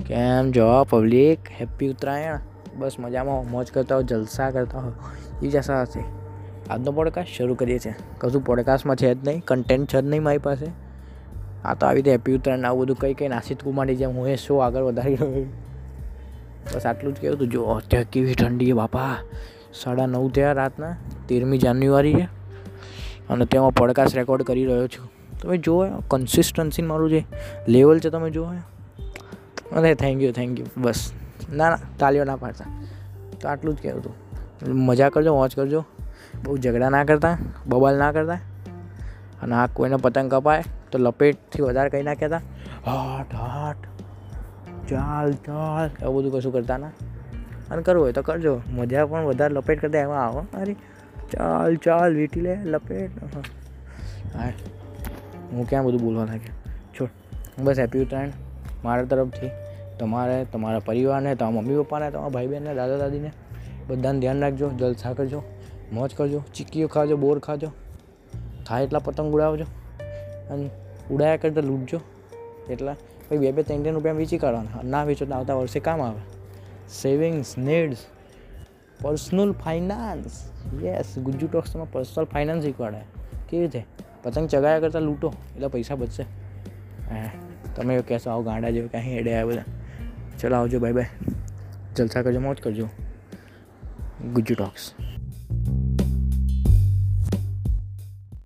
કેમ જો public, happy Uttarayan. બસ મજામાં, મોજ કરતા હો, જલસા કરતા હો, એ જ આશા હશે. આજનો પોડકાસ્ટ શરૂ કરીએ છીએ. કશું પોડકાસ્ટમાં છે જ નહીં, કન્ટેન્ટ છે જ નહીં મારી પાસે. આ તો આવી રીતે હેપી ઉત્તરાયણ આવું બધું કંઈ નાસિક કુમારની જેમ હું શો આગળ વધારી રહ્યો. બસ આટલું જ કહેવું હતું. જો અત્યારે કેવી ઠંડી છે બાપા. 9:30 થયા રાતના, 13મી જાન્યુઆરી છે અને તેમાં પોડકાસ્ટ રેકોર્ડ કરી રહ્યો છું. તમે જુઓ કન્સિસ્ટન્સી મારું જે લેવલ છે તમે જુઓ. અરે થેન્ક યુ. બસ ના તાલીઓ ના પાડતા. તો આટલું જ કહેવું હતું. મજા કરજો, મોજ કરજો, બહુ ઝઘડા ના કરતા, બબાલ ના કરતા. અને આ કોઈને પતંગ કપાય તો લપેટથી વધારે કંઈ ના કહેતા. હટ ચાલ એવું બધું કશું કરતા ના. અને કરવું હોય તો કરજો. મજા પણ વધારે લપેટ કરતા એમાં આવો. અરે ચાલ વીટી લે લપેટ. હા, હું ક્યાં બધું બોલવા લાગ્યો. છોડ. બસ હેપી ઉત્તરાયણ મારા તરફથી. તમારે, તમારા પરિવારને, તમારા મમ્મી પપ્પાને, તમારા ભાઈ બહેનને, દાદા દાદીને બધાને ધ્યાન રાખજો. જલસા કરજો, મોજ કરજો, ચીક્કીઓ ખાજો, બોર ખાજો, થાય એટલા પતંગ ઉડાવજો. અને ઉડાયા કરતાં લૂંટજો. એટલા પછી 2-3 રૂપિયા વેચી કાઢવાના. ના વેચો તો આવતા વર્ષે કામ આવે. Savings, needs, personal finance. Yes, Gujju ટોક્સમાં પર્સનલ ફાઇનાન્સ શીખવાડે. કેવી રીતે પતંગ ચગાયા કરતાં લૂંટો એટલે પૈસા બચશે. તમે એવું કહેશો આવું ગાંડા જેવું ક્યાં હેડે આ બધા. ચલો આવજો, બાય. જલસા કરજો, મોજ કરજો. ગુજ્જુ ટોક્સ.